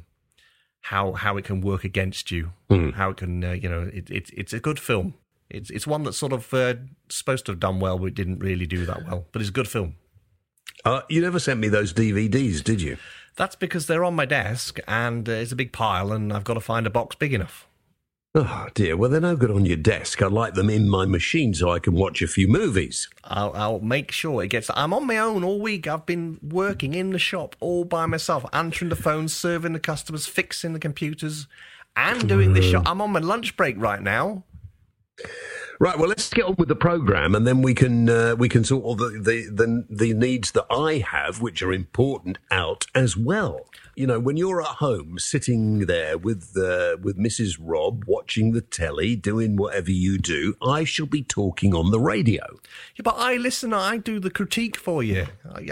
how it can work against you, how it can it's a good film. It's one that's sort of supposed to have done well, but it didn't really do that well. But it's a good film.
You never sent me those DVDs, did you?
That's because they're on my desk and it's a big pile, and I've got to find a box big enough.
Oh, dear. Well, they're no good on your desk. I'd like them in my machine so I can watch a few movies.
I'll make sure it gets... I'm on my own all week. I've been working in the shop all by myself, answering the phones, serving the customers, fixing the computers, and doing this shop. I'm on my lunch break right now.
Right, well, let's get on with the programme, and then we can sort all the needs that I have, which are important, out as well. When you're at home, sitting there with Mrs. Rob, watching the telly, doing whatever you do, I shall be talking on the radio.
Yeah, but I listen, I do the critique for you.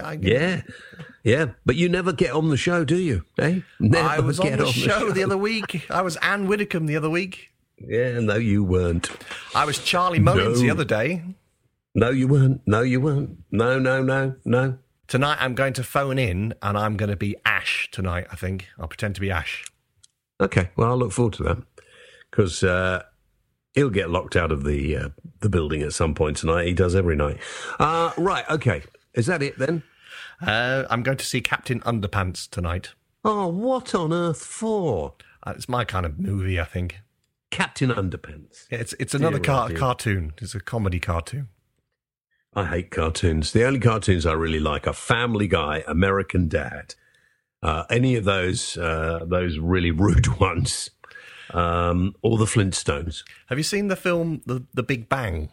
Yeah, but you never get on the show, do you? Never
I was on the show the other week. I was Anne Widdecombe the other week.
Yeah, no, you weren't.
I was Charlie Mullins the other day.
No, you weren't. No, you weren't. No.
Tonight I'm going to phone in and I'm going to be Ash tonight, I think. I'll pretend to be Ash.
Okay, well, I'll look forward to that. Because he'll get locked out of the building at some point tonight. He does every night. Right, okay. Is that it then?
I'm going to see Captain Underpants tonight.
Oh, what on earth for?
It's my kind of movie, I think.
Captain Underpants.
Yeah, it's another cartoon. It's a comedy cartoon.
I hate cartoons. The only cartoons I really like are Family Guy, American Dad, any of those really rude ones, or the Flintstones.
Have you seen the film The Big Bang?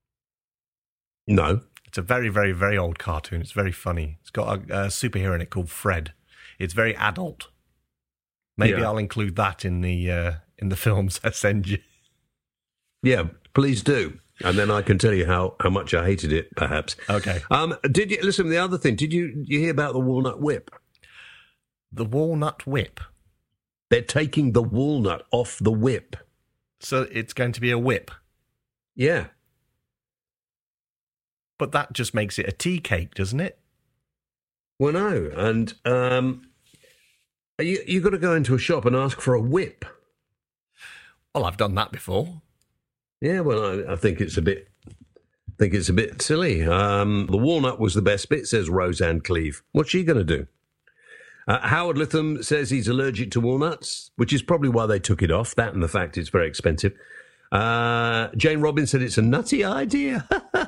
No.
It's a very, very, very old cartoon. It's very funny. It's got a superhero in it called Fred. It's very adult. Maybe I'll include that in the films I send you.
Yeah, please do. And then I can tell you how much I hated it, perhaps.
Okay.
Did you listen to the other thing? Did you hear about the walnut whip?
The walnut whip.
They're taking the walnut off the whip.
So it's going to be a whip.
Yeah.
But that just makes it a tea cake, doesn't it?
Well, no. And you got to go into a shop and ask for a whip.
Well, I've done that before.
Yeah, well, I think it's a bit silly. The walnut was the best bit, says Roseanne Cleve. What's she going to do? Howard Lytham says he's allergic to walnuts, which is probably why they took it off. That and the fact it's very expensive. Jane Robbins said it's a nutty idea.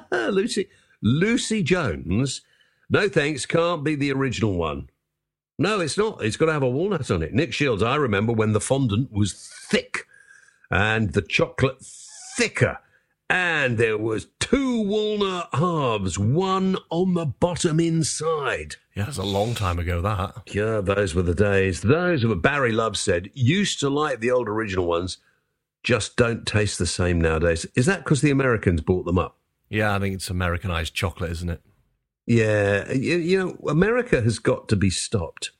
Lucy Jones, no thanks, can't be the original one. No, it's not. It's got to have a walnut on it. Nick Shields, I remember when the fondant was thick and the chocolate thicker, and there was 2 walnut halves, one on the bottom inside.
Yeah, it's a long time ago, that.
Yeah, those were the days. Those were, Barry Love said, used to like the old original ones, just don't taste the same nowadays. Is that because the Americans bought them up?
Yeah, I think it's Americanized chocolate, isn't it?
Yeah, you know, America has got to be stopped.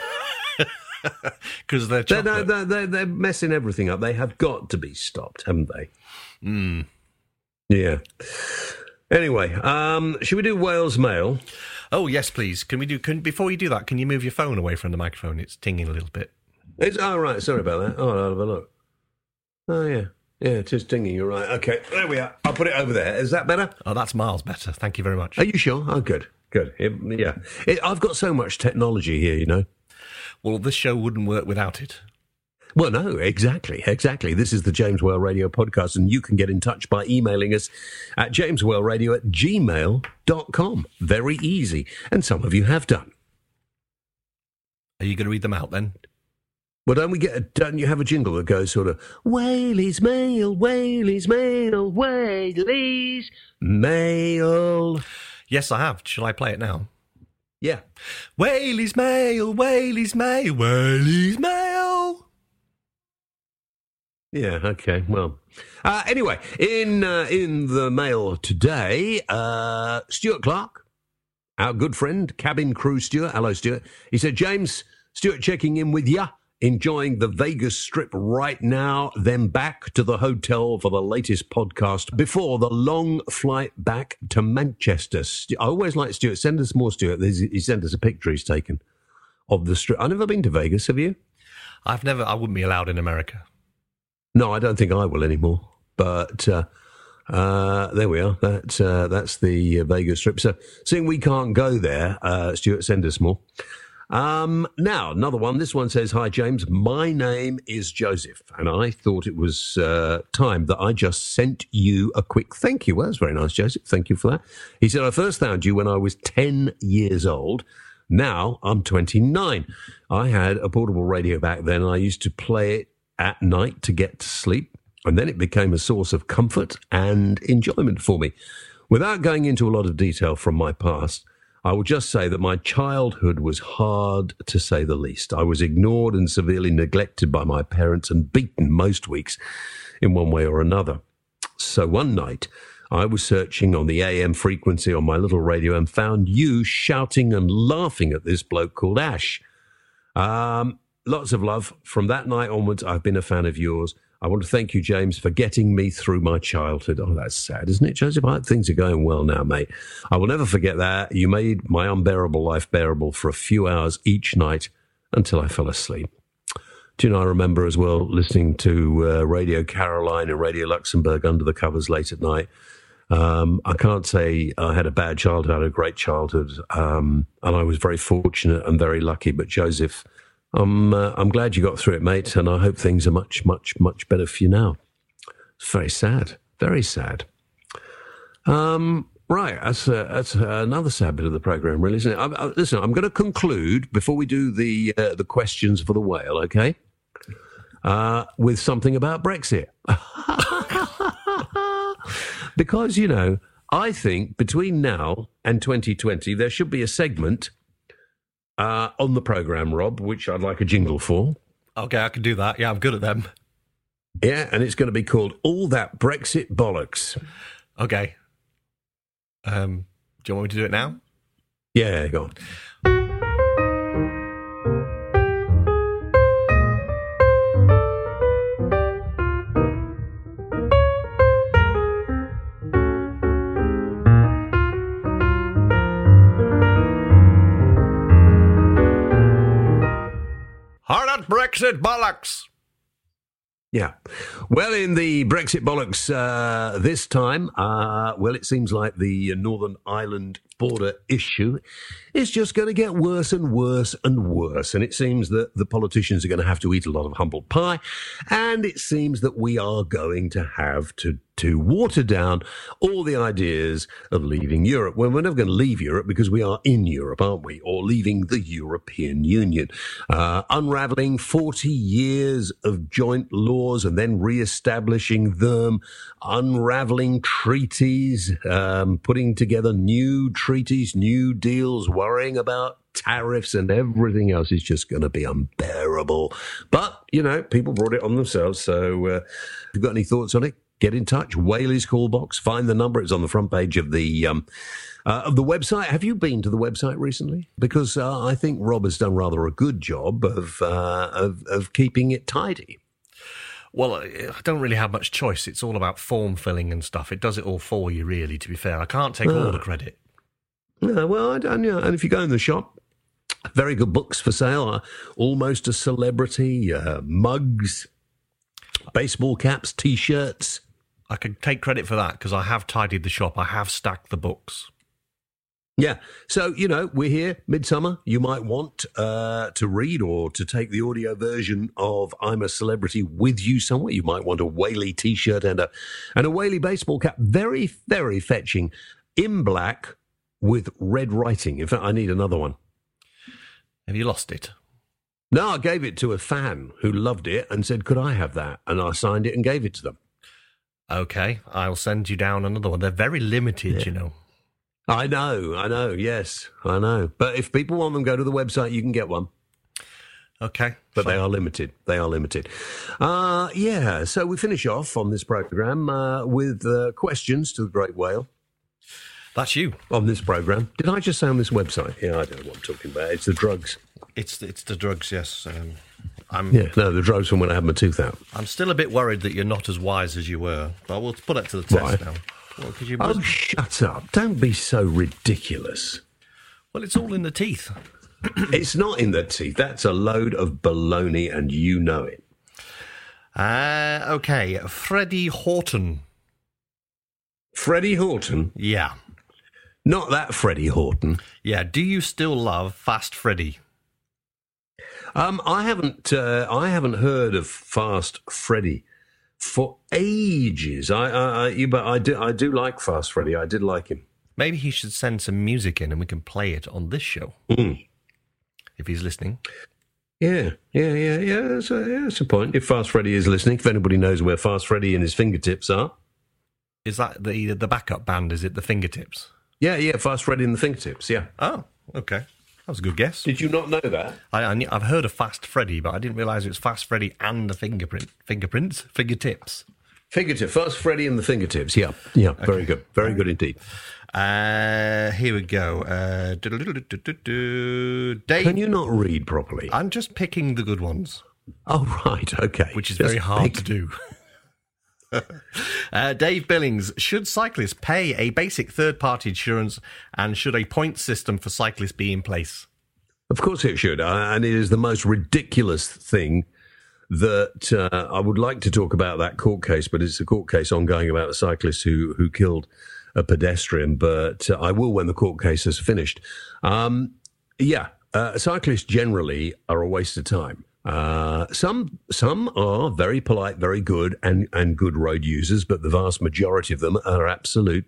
Because they're chocolate.
They're messing everything up. They have got to be stopped, haven't they?
Mm.
Yeah. Anyway, should we do Wales Mail?
Oh, yes, please. Before you do that, can you move your phone away from the microphone? It's tinging a little bit.
Right, sorry about that. Oh, I'll have a look. Oh, yeah. Yeah, it is tinging, you're right. Okay, there we are. I'll put it over there. Is that better?
Oh, that's miles better. Thank you very much.
Are you sure? Oh, good. I've got so much technology here, you know.
Well, this show wouldn't work without it.
Well, no, exactly. This is the James Whale Radio podcast, and you can get in touch by emailing us at jameswhaleradio@gmail.com. Very easy, and some of you have done.
Are you going to read them out then?
Well, don't you have a jingle that goes sort of, Whaley's Mail, Whaley's Mail, Whaley's Mail?
Yes, I have. Shall I play it now?
Yeah.
Whaley's Mail, Whaley's Mail, Whaley's Mail.
Yeah, okay, well. Anyway, in the mail today, Stuart Clark, our good friend, cabin crew Stuart. Hello, Stuart. He said, James, Stuart checking in with ya. Enjoying the Vegas Strip right now, then back to the hotel for the latest podcast before the long flight back to Manchester. I always like Stuart. Send us more, Stuart. He sent us a picture he's taken of the Strip. I've never been to Vegas, have you?
I wouldn't be allowed in America.
No, I don't think I will anymore. But there we are. That's the Vegas Strip. So seeing we can't go there, Stuart, send us more. Now, another one. This one says, Hi, James. My name is Joseph, and I thought it was time that I just sent you a quick thank you. Well, that's very nice, Joseph. Thank you for that. He said, I first found you when I was 10 years old. Now I'm 29. I had a portable radio back then, and I used to play it at night to get to sleep, and then it became a source of comfort and enjoyment for me. Without going into a lot of detail from my past, I will just say that my childhood was hard, to say the least. I was ignored and severely neglected by my parents and beaten most weeks in one way or another. So one night, I was searching on the AM frequency on my little radio and found you shouting and laughing at this bloke called Ash. Lots of love. From that night onwards, I've been a fan of yours. I want to thank you, James, for getting me through my childhood. Oh, that's sad, isn't it, Joseph? I hope things are going well now, mate. I will never forget that. You made my unbearable life bearable for a few hours each night until I fell asleep. Do you know, I remember as well listening to Radio Caroline and Radio Luxembourg under the covers late at night. I can't say I had a bad childhood. I had a great childhood. And I was very fortunate and very lucky. But, Joseph, I'm glad you got through it, mate, and I hope things are much, much, much better for you now. It's very sad, very sad. Right, that's another sad bit of the programme, really, isn't it? Listen, I'm going to conclude before we do the questions for the whale, okay? With something about Brexit, because you know, I think between now and 2020 there should be a segment. On the programme, Rob, which I'd like a jingle for.
Okay, I can do that. Yeah, I'm good at them.
Yeah, and it's going to be called All That Brexit Bollocks.
Okay. Do you want me to do it now?
Yeah, go on.
Hard at Brexit bollocks!
Yeah. Well, in the Brexit bollocks this time, well, it seems like the Northern Ireland border issue is just going to get worse and worse and worse. And it seems that the politicians are going to have to eat a lot of humble pie. And it seems that we are going to have to water down all the ideas of leaving Europe. Well, we're never going to leave Europe because we are in Europe, aren't we? Or leaving the European Union. Unraveling 40 years of joint laws and then re-establishing them. Unraveling treaties. Putting together new treaties, new deals, worrying about tariffs and everything else is just going to be unbearable. But, you know, people brought it on themselves. So if you've got any thoughts on it, get in touch. Whaley's call box. Find the number. It's on the front page of the website. Have you been to the website recently? Because I think Rob has done rather a good job of keeping it tidy.
Well, I don't really have much choice. It's all about form filling and stuff. It does it all for you, really, to be fair. I can't take all the credit.
No, well, and if you go in the shop, very good books for sale. Almost a Celebrity, mugs, baseball caps, T-shirts.
I can take credit for that because I have tidied the shop. I have stacked the books.
Yeah. So, you know, we're here, midsummer. You might want to read or to take the audio version of I'm a Celebrity with you somewhere. You might want a Whaley T-shirt and a Whaley baseball cap. Very, very fetching, in black with red writing. In fact, I need another one.
Have you lost it?
No, I gave it to a fan who loved it and said, could I have that? And I signed it and gave it to them.
Okay, I'll send you down another one. They're very limited, you know.
I know, yes, I know. But if people want them, go to the website, you can get one.
Okay.
But they are limited. Yeah, so we finish off on this programme with questions to the Great Whale.
That's you.
On this programme. Did I just say on this website? Yeah, I don't know what I'm talking about. It's the drugs.
It's the drugs, yes.
The drugs from when I had my tooth out.
I'm still a bit worried that you're not as wise as you were. But we'll put it to the test now. Well,
shut up. Don't be so ridiculous.
Well, it's all in the teeth.
It's not in the teeth. That's a load of baloney, and you know it.
Okay, Freddie Horton.
Freddie Horton?
Yeah.
Not that Freddie Horton.
Yeah, do you still love Fast Freddy?
I haven't heard of Fast Freddy for ages. But I do like Fast Freddy. I did like him.
Maybe he should send some music in and we can play it on this show. If he's listening.
Yeah. That's a point. If Fast Freddy is listening, if anybody knows where Fast Freddy and his fingertips are.
Is that the backup band? Is it the Fingertips?
Yeah, Fast Freddy and the Fingertips, yeah.
Oh, okay. That was a good guess.
Did you not know that?
I've heard of Fast Freddy, but I didn't realise it was Fast Freddy and the Fingertips.
Fingertip, Fast Freddy and the Fingertips, yeah. Okay. Very good indeed.
Here we go. Dave,
can you not read properly?
I'm just picking the good ones.
Oh, right, okay.
Which is very hard to do. Dave Billings, should cyclists pay a basic third-party insurance and should a point system for cyclists be in place?
Of course it should, and it is the most ridiculous thing that I would like to talk about that court case, but it's a court case ongoing about a cyclist who killed a pedestrian, but I will when the court case is finished. Cyclists generally are a waste of time. Some are very polite, very good, and good road users, but the vast majority of them are absolute.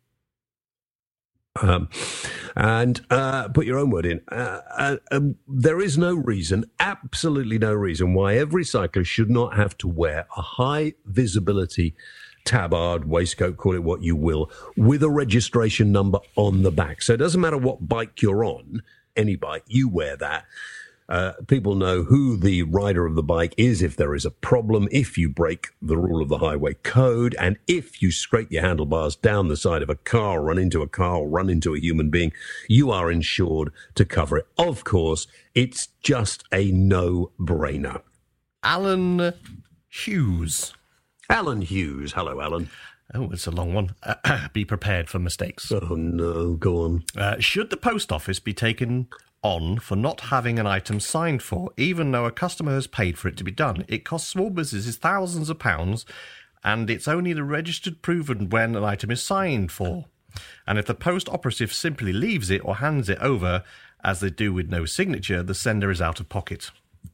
Put your own word in. There is no reason, absolutely no reason, why every cyclist should not have to wear a high visibility tabard, waistcoat, call it what you will, with a registration number on the back. So it doesn't matter what bike you're on, any bike, you wear that. People know who the rider of the bike is if there is a problem, if you break the rule of the highway code, and if you scrape your handlebars down the side of a car, run into a car, or run into a human being, you are insured to cover it. Of course, it's just a no-brainer.
Alan Hughes.
Alan Hughes. Hello, Alan.
Oh, it's a long one. Be prepared for mistakes.
Oh, no. Go on.
Should the post office be taken on for not having an item signed for, even though a customer has paid for it to be done? It costs small businesses thousands of pounds, and it's only the registered proven when an item is signed for. And if the post operative simply leaves it or hands it over, as they do with no signature, the sender is out of pocket.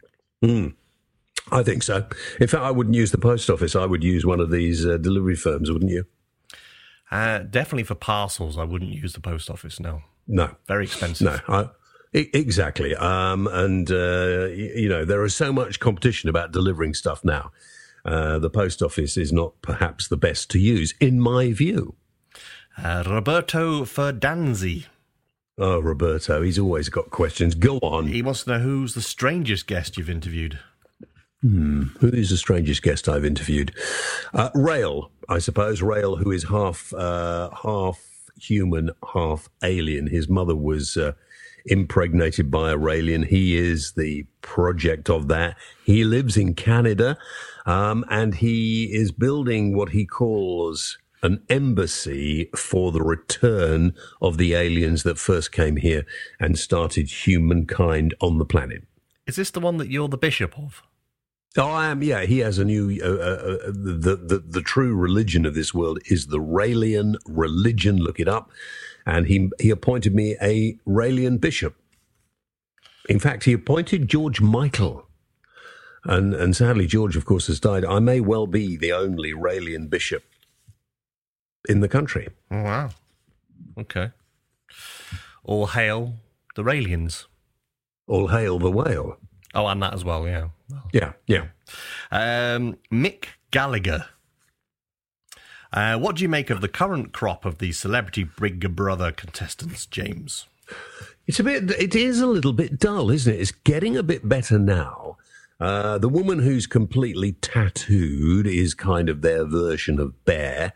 I think so. In fact, I wouldn't use the post office. I would use one of these delivery firms, wouldn't you?
Definitely for parcels, I wouldn't use the post office, no.
No.
Very expensive.
No, exactly. You know, there is so much competition about delivering stuff now. The post office is not perhaps the best to use, in my view.
Roberto Ferdanzi.
Oh, Roberto, he's always got questions. Go on.
He wants to know who's the strangest guest you've interviewed.
Who is the strangest guest I've interviewed? Rail, I suppose. Rail, who is half human, half alien. His mother was impregnated by a Raelian. He is the project of that. He lives in Canada, and he is building what he calls an embassy for the return of the aliens that first came here and started humankind on the planet.
Is this the one that you're the bishop of?
Oh, I am. Yeah, he has a new. The true religion of this world is the Raelian religion. Look it up, and he appointed me a Raelian bishop. In fact, he appointed George Michael, and sadly, George, of course, has died. I may well be the only Raelian bishop in the country.
Oh, wow. Okay. All hail the Raelians.
All hail the whale.
Oh, and that as well, yeah.
Yeah.
Mick Gallagher. What do you make of the current crop of the Celebrity Big Brother contestants, James?
It is a little bit dull, isn't it? It's getting a bit better now. The woman who's completely tattooed is kind of their version of Bear.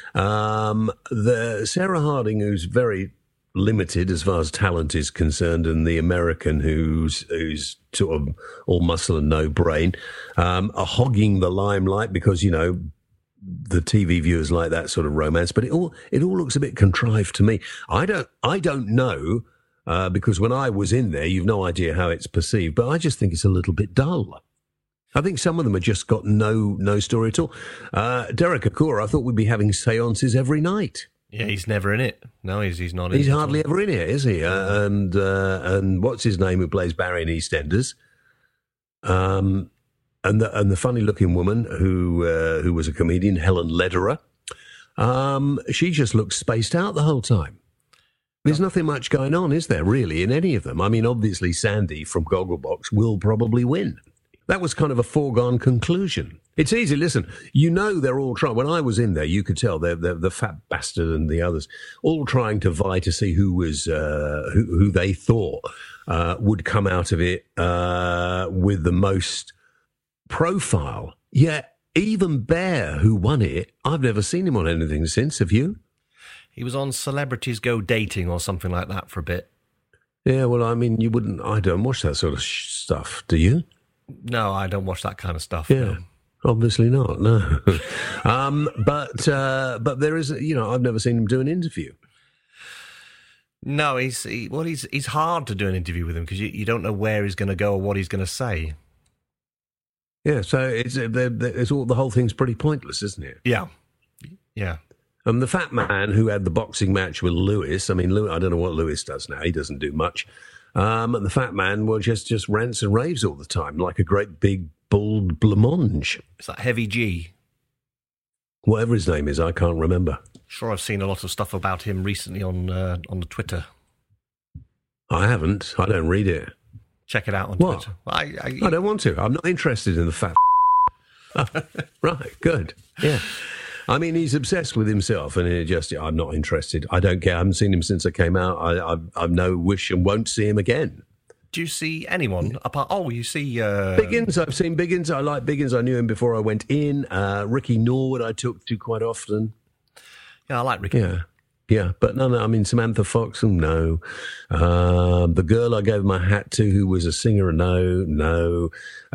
The Sarah Harding, who's very limited as far as talent is concerned, and the American who's sort of all muscle and no brain, are hogging the limelight because, you know, the TV viewers like that sort of romance. But it all looks a bit contrived to me. I don't know, because when I was in there, you've no idea how it's perceived, but I just think it's a little bit dull. I think some of them have just got no story at all. Derek Akora, I thought we'd be having seances every night.
Yeah, he's never in it. No, he's not in it.
He's hardly ever in it, is he? And what's his name who plays Barry in EastEnders? And the funny-looking woman who was a comedian, Helen Lederer, she just looks spaced out the whole time. There's nothing much going on, is there, really, in any of them? I mean, obviously, Sandy from Gogglebox will probably win. That was kind of a foregone conclusion. It's easy. Listen, you know they're all trying. When I was in there, you could tell they're the fat bastard and the others all trying to vie to see who was who they thought would come out of it with the most profile. Yet even Bear, who won it, I've never seen him on anything since. Have you?
He was on Celebrities Go Dating or something like that for a bit.
Yeah, well, I mean, you wouldn't. I don't watch that sort of stuff. Do you?
No, I don't watch that kind of stuff.
Yeah.
No.
Obviously not, no. But there is, you know, I've never seen him do an interview.
No, he's hard to do an interview with him because you don't know where he's going to go or what he's going to say.
Yeah, so the whole thing's pretty pointless, isn't it?
Yeah.
The fat man who had the boxing match with Lewis, I mean, I don't know what Lewis does now. He doesn't do much. And the fat man just rants and raves all the time, like a great big bald blancmange.
Is that Heavy G?
Whatever his name is, I can't remember.
Sure, I've seen a lot of stuff about him recently on the Twitter.
I haven't. I don't read it.
Check it out on
What?
Twitter.
I don't want to. I'm not interested in the fat. Right, good. Yeah. I mean, he's obsessed with himself, and I'm not interested. I don't care. I haven't seen him since I came out. I've no wish and won't see him again.
Do you see anyone apart? Oh, you see
Biggins. I've seen Biggins. I like Biggins. I knew him before I went in. Ricky Norwood I talked to quite often.
Yeah, I like Ricky.
Yeah, but no, I mean, Samantha Fox, no. The girl I gave my hat to, who was a singer, no.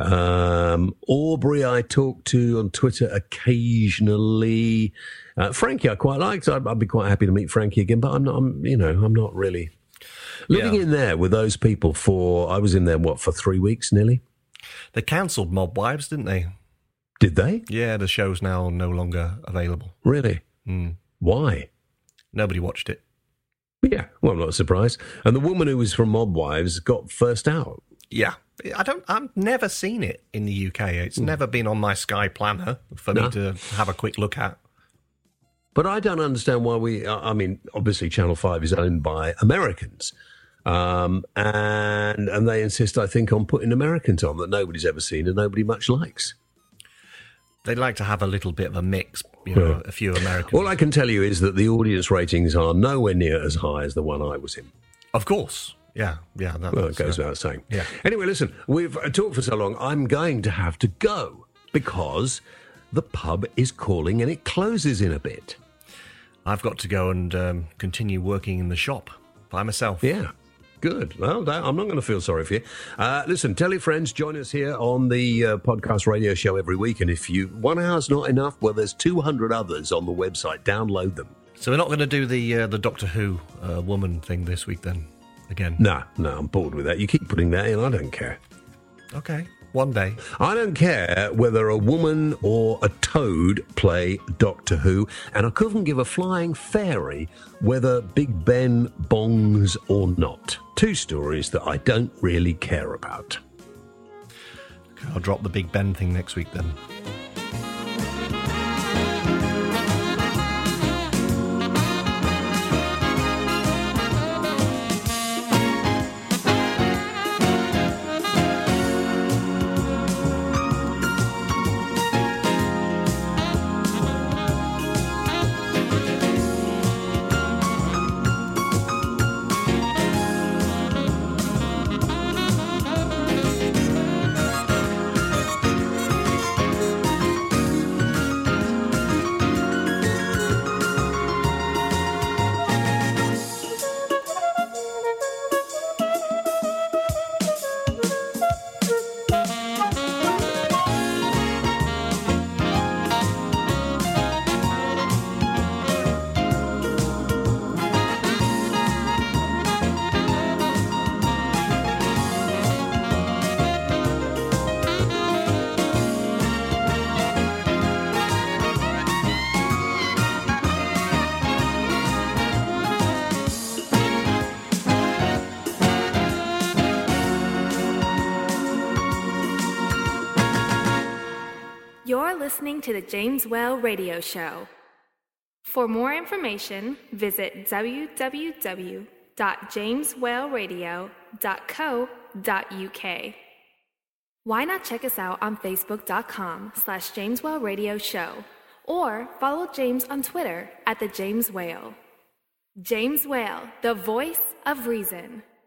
Aubrey I talked to on Twitter occasionally. Frankie I quite liked. I'd be quite happy to meet Frankie again, but I'm not really living in there with those people I was in there, for 3 weeks nearly?
They cancelled Mob Wives, didn't they?
Did they?
Yeah, the show's now no longer available.
Really? Why?
Nobody watched it.
Yeah, well, I'm not surprised. And the woman who was from Mob Wives got first out.
Yeah. I've never seen it in the UK. It's never been on my Sky Planner for me to have a quick look at.
But I don't understand why obviously Channel 5 is owned by Americans. And they insist, I think, on putting Americans on that nobody's ever seen and nobody much likes.
They'd like to have a little bit of a mix, a few Americans.
All I can tell you is that the audience ratings are nowhere near as high as the one I was in.
Of course. Yeah.
It goes without saying.
Yeah.
Anyway, listen, we've talked for so long, I'm going to have to go because the pub is calling and it closes in a bit.
I've got to go and continue working in the shop by myself.
Yeah. Good. Well, I'm not going to feel sorry for you. Listen, tell your friends, join us here on the podcast radio show every week. And if 1 hour's not enough, well, there's 200 others on the website. Download them.
So we're not going to do the Doctor Who woman thing this week then, again?
No, I'm bored with that. You keep putting that in. I don't care.
Okay. One day.
I don't care whether a woman or a toad play Doctor Who, and I couldn't give a flying fairy whether Big Ben bongs or not. 2 stories that I don't really care about.
Okay, I'll drop the Big Ben thing next week then.
You're listening to the James Well Radio Show. For more information, visit www.jameswellradio.co.uk. Why not check us out on facebook.com/JamesWellRadioShow or follow James on Twitter @the James Whale. James Whale, the voice of reason.